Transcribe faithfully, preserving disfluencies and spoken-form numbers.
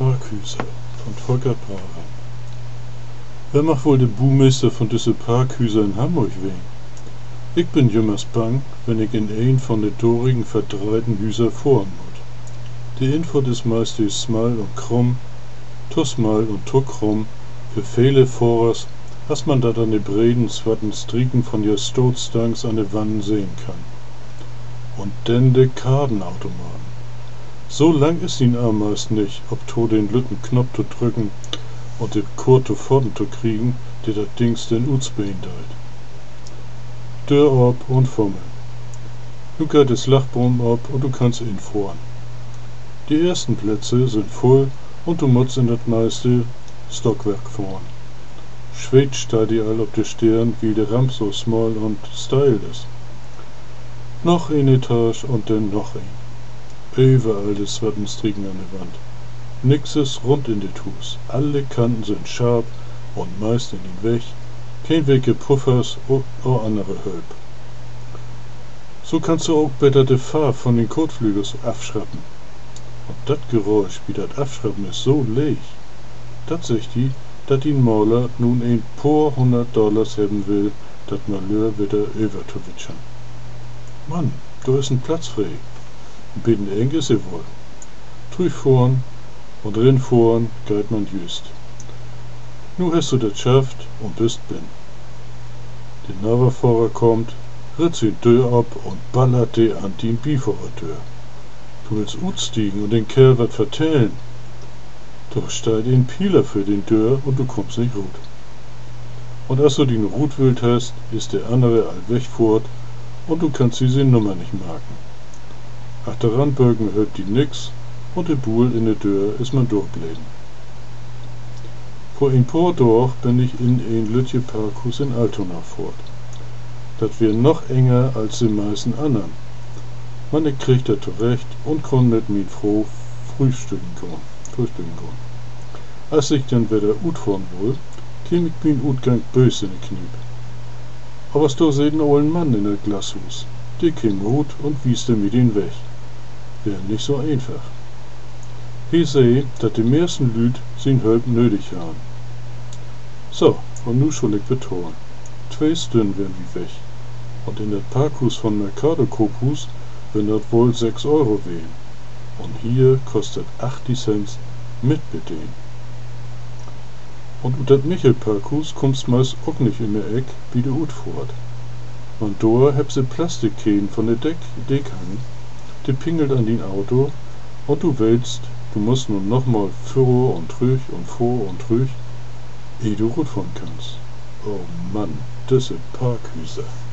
Parkhuizen van Volker Paren. Wer mag wohl de boemeester van deze Parkhuizen in Hamburg ween? Ik ben jummers bang, wenn ik in een van de dorigen verdreiten Huizen voren moet. De invoert is meestal smal und krumm, to smal und to krumm, für viele Vorers, als man dat an de breden zwarten Striken von je stootstangs an de Wanden sehen kann. Und denn de Kartenautomaten. So lang ist ihn abermals nicht, ob to den lütten Knopf zu drücken und de Kurt zu vorn zu kriegen, der dat Dings den Utsbein deit. Deur ab und Fummel. Nu geht das Lachbaum ab und du kannst ihn fahren. Die ersten Plätze sind voll und du musst in das meiste Stockwerk fahren. Schwed steht die all ob der Stirn, wie der Ramp so small und steil ist. Noch eine Etage und dann noch ein. Überall des zwarten Striken an der Wand. Nix ist rund in de Tus. Alle Kanten sind scharf und meist in den Weg. Kein Wege Puffers oder andere Hölp. So kannst du auch besser de Farbe von den Kotflügels abschrappen. Und dat Geräusch, wie dat Abschrappen ist, so leeg. Dat sagt die, dat die Maler nun ein paar hundert Dollars haben will, dat Malheur wieder überzuwitschern. Mann, du ist ein Platz frei. Ein bisschen eng ist er wohl. Trüch vorn und rin vorn geht man just. Nu hast du das schafft und bist bin. Der Navafahrer kommt, ritzt die Tür ab und ballert die an die Bieferertür. Du willst utstiegen und den Kerl wat vertellen. Doch steht ein Pieler für den Tür und du kommst nicht gut. Und als du den Rutwild hast, ist der andere all weg fort und du kannst diese Nummer nicht merken. Achteran beugen hört die nix und der Buhl in der Tür ist man durchbleiben. Vor ein paar Tagen bin ich in ein Lütje Parkhuis in Altona fort. Dat wär noch enger als die meisten anderen. Man kriegt das zurecht und kann mit mir froh frühstücken gehen. Frühstücken gehen. Als ich dann wieder utfahren will, käm ich min Utgang bös in die Knie. Aber es da seht ein ollen Mann in der Glashus. Der käm gut und wieste mir den Weg. Wär nicht so einfach. Ich seh, dat die meisten Lüd sin Hölp nötig haben. So, und nu schon ich betonen. Zwei Stunden wären wir weg. Und in der Parkhuis von Mercado Kopus wenn dat wohl sechs Euro wehen. Und hier kostet achtzig Cent mit Bedien. Und ut dat Michel Parkhuis kommst meist auch nicht in der Eck wie du ut fort. Und da heb se Plastikkehlen von der Deck, Deckhang, die pingelt an den Auto und du willst, du musst nun nochmal vor und trüch und vor und trüch, ehe du gut fahren kannst. Oh Mann, das sind Parkhuizen.